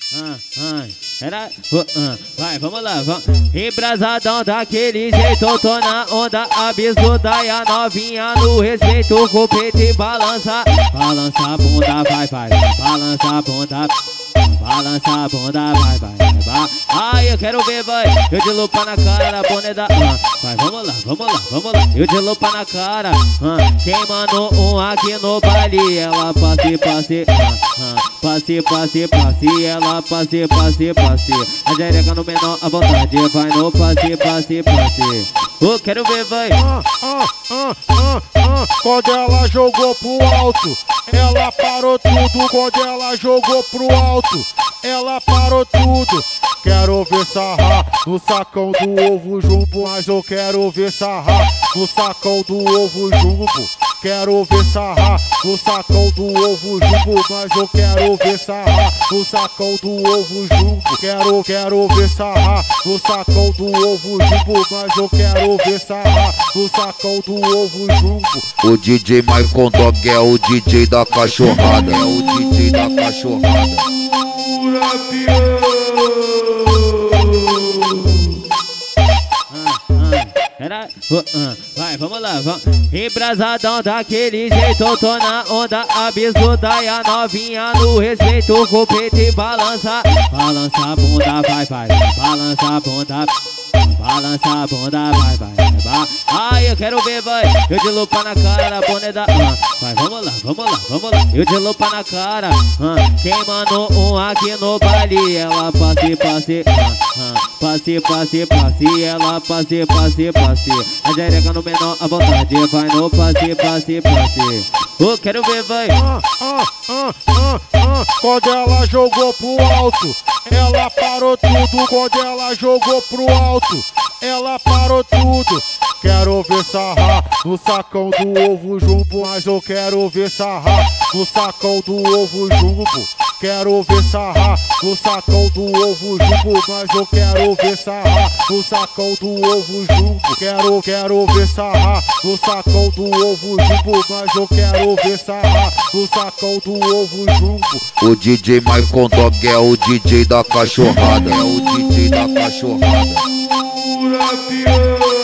Vai, vamos lá, vamos. Embrasadão daquele jeito, tô na onda absurda e a novinha no respeito, com o peito e balança. Balança a bunda, vai, balança a bunda. Balança a bunda, vai. Ai, eu quero ver, vai. Eu de lupa na cara, boneda. Vai, vamos lá. Eu de lupa na cara. Queimando um aqui no baile. Ela passe. Ela passe. A jereca no menor, a vontade. Vai no passe. Eu quero ver, vai. Quando ela jogou pro alto, ela parou tudo. Quando ela jogou pro alto, ela parou tudo. Quero ver sarrar no sacão do ovo jumbo, mas eu quero ver sarrar no sacão do ovo jumbo. Quero ver sarrar no sacão do ovo jumbo, mas eu quero ver sarrar no sacão do ovo jumbo. Quero ver sarrar no sacão do ovo jumbo, mas eu quero ver sarrar no sacão do ovo jumbo. O DJ Maicon Dog é o DJ da cachorrada, é o DJ da cachorrada. Vai, vamos lá, vamos. Embrasadão daquele jeito, tô na onda absurda e a novinha no respeito, com o peito e balança. Balança a bunda, vai. Balança a bunda. Balança a bunda, vai. Ai, eu quero ver, vai. Eu de lupa na cara, boneda. Vai, vamos lá. Eu de lupa na cara. Queimando um aqui no baile. Ela passe. Ela passe. A jereca no menor, a vontade. Vai no passe. Eu quero ver, vai. Quando ela jogou pro alto, ela parou tudo. Quando ela jogou pro alto, ela parou tudo. Quero ver sarrar no sacão do ovo jumbo, mas eu quero ver sarrar no sacão do ovo jumbo. Quero ver sarrar no sacão do ovo jumbo, mas eu quero ver sarrar no sacão do ovo jumbo. Quero ver sarrar no sacão do ovo jumbo, mas eu quero ver sarrar no sacão do ovo jumbo. O DJ Maicon Dog é o DJ da cachorrada, é o DJ da cachorrada.